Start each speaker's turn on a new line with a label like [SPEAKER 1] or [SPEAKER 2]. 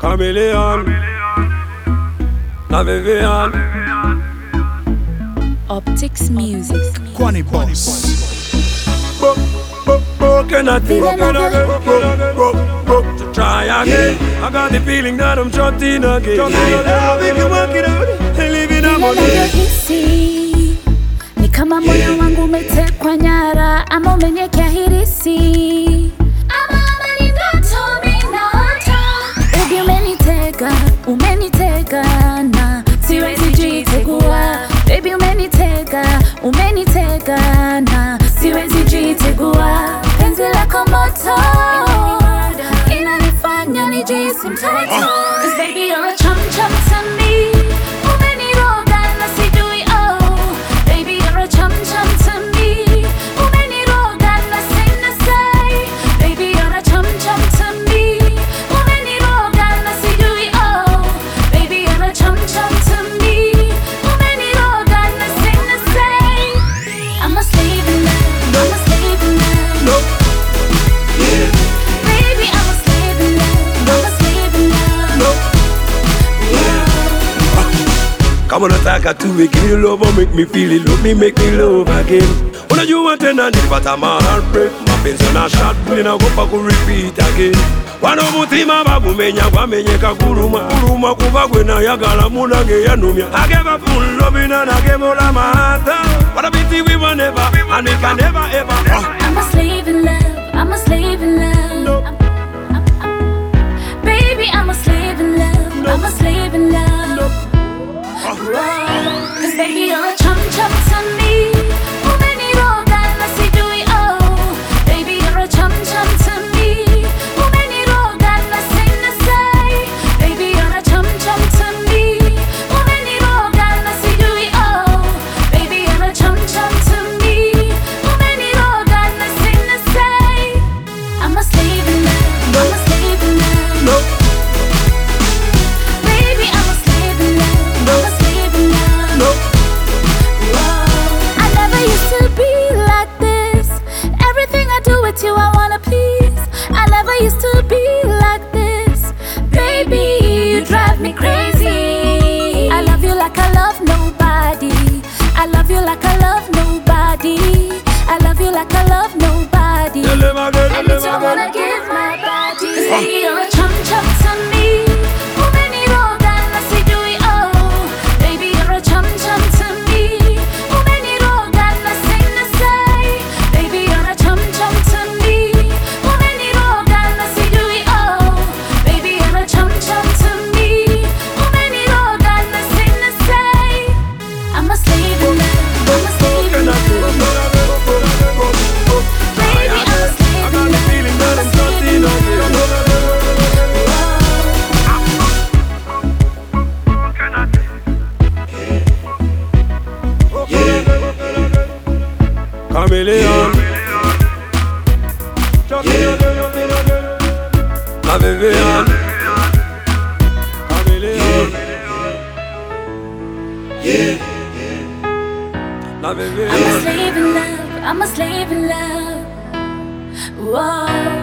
[SPEAKER 1] Chameleon, la Vivian,
[SPEAKER 2] Optics Music.
[SPEAKER 3] Kwani Boss.
[SPEAKER 1] Broken at me, to try again. I got the feeling that I'm shot in again. Make you work it out and live in a
[SPEAKER 2] Hisi ni kama moyo wangu umetekwa nyara, ama umenyekea hirisi, ama ni ndoto minaota. Baby umenitega na siwezi jitegua. Baby umenitega na siwezi jitegua. Penzi lako moto inanifanya nijihisi mtoto. 'Cause baby you're a chum chum to me. Umeniroga na sijui oh. Baby you're a chum chum to me. Umeniroga na sina say. Baby you're a chum chum to me. Umeniroga na sijui oh. Baby you're a chum chum to me. Umeniroga na sina say. I'm a slave in love. I'm a slave in love.
[SPEAKER 1] No. Yeah.
[SPEAKER 2] Baby I'm a slave in love. I'm a slave in love.
[SPEAKER 1] No. Kama unataka tuwe give love or make me feel it, love me make me love again. Unajua tena nilipata my heartbreak, mapenzi na shot ninaogopa ku repeat again. Wano mutima bagumenya gwamenyeka kuruma kuba gwe nayagala munange yanumya. I gave a full love and I gave all of my heart. But I believe we will never and it can never ever.
[SPEAKER 2] I'm a slave in love. I'm a slave in love.
[SPEAKER 1] No.
[SPEAKER 2] Baby, I'm a slave in love. I'm a slave in love. Whoa. 'Cause baby, you're a chum chum to me. Umeniroga na sijui oh. Baby, you're a chum chum to me. Umeniroga na sina say. Baby, you're a chum chum to me. Umeniroga na sijui oh. Baby, you're a chum chum to me. Umeniroga na sina say. I'm a slave in love. I'm a slave in love.
[SPEAKER 1] No.
[SPEAKER 2] Baby, I'm a slave in love. I'm a slave in love.
[SPEAKER 1] No.
[SPEAKER 2] Whoa. I never used to be like this. Everything I do with you, I wanna please. I never used to be like this. Baby, you drive me crazy. I love you like I love nobody. I love you like I love nobody. I love you like I love nobody. And it's I wanna give my body. 'Cause baby, you're a chum chum to me. Umeniroga na sijui oh. Baby, you're a chum chum to me. Umeniroga na sina say. Baby, you're a chum chum to me. Umeniroga na sijui oh. Baby, you're a chum chum to me. Umeniroga na sina say. I'm a slave in love. I'm a slave in love. Baby, I'm a slave in love. I'm a slave in love.
[SPEAKER 1] Chameleon, la Vivian, Chameleon, la
[SPEAKER 2] I'm a
[SPEAKER 1] Vivian.
[SPEAKER 2] slave in love. I'm a slave in love. Whoa.